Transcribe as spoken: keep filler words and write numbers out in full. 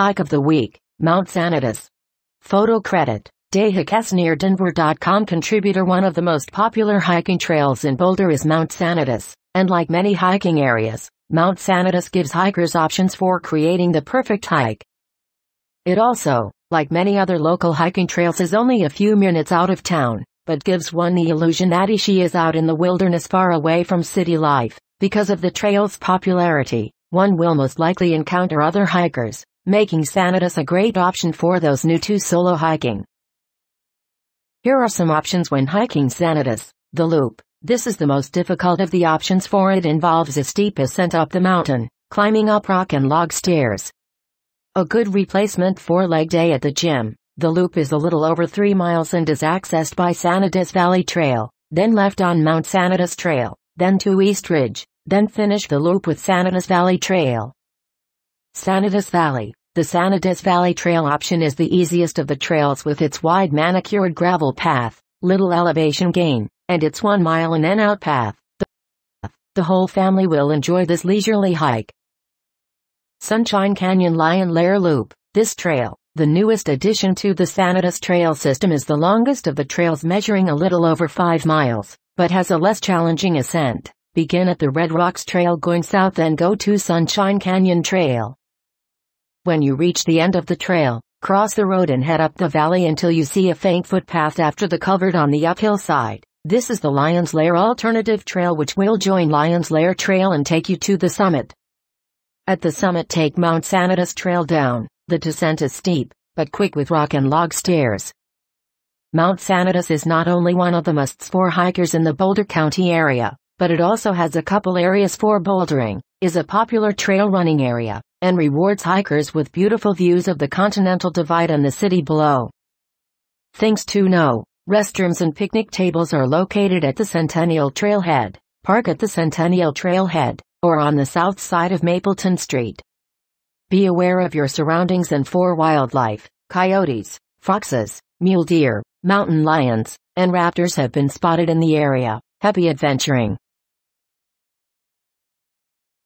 Hike of the Week, Mount Sanitas. Photo credit, Dayhikes near Denver dot com. Contributor. One of the most popular hiking trails in Boulder is Mount Sanitas, and like many hiking areas, Mount Sanitas gives hikers options for creating the perfect hike. It also, like many other local hiking trails, is only a few minutes out of town, but gives one the illusion that she is out in the wilderness far away from city life. Because of the trail's popularity, one will most likely encounter other hikers, making Sanitas a great option for those new to solo hiking. Here are some options when hiking Sanitas. The Loop. This is the most difficult of the options, for it involves a steep ascent up the mountain, climbing up rock and log stairs. A good replacement for leg day at the gym. The Loop is a little over three miles and is accessed by Sanitas Valley Trail, then left on Mount Sanitas Trail, then to East Ridge, then finish the Loop with Sanitas Valley Trail. Sanitas Valley. The Sanitas Valley Trail option is the easiest of the trails with its wide manicured gravel path, little elevation gain, and its one mile in and out path. The, the whole family will enjoy this leisurely hike. Sunshine Canyon Lion Lair Loop. This trail, the newest addition to the Sanitas trail system, is the longest of the trails, measuring a little over five miles, but has a less challenging ascent. Begin at the Red Rocks Trail going south, then go to Sunshine Canyon Trail. When you reach the end of the trail, cross the road and head up the valley until you see a faint footpath after the culvert on the uphill side. This is the Lions Lair Alternative Trail, which will join Lions Lair Trail and take you to the summit. At the summit, take Mount Sanitas Trail down. The descent is steep, but quick with rock and log stairs. Mount Sanitas is not only one of the musts for hikers in the Boulder County area, but it also has a couple areas for bouldering, is a popular trail running area, and rewards hikers with beautiful views of the Continental Divide and the city below. Things to know. Restrooms and picnic tables are located at the Centennial Trailhead. Park at the Centennial Trailhead, or on the south side of Mapleton Street. Be aware of your surroundings and for wildlife. Coyotes, foxes, mule deer, mountain lions, and raptors have been spotted in the area. Happy adventuring!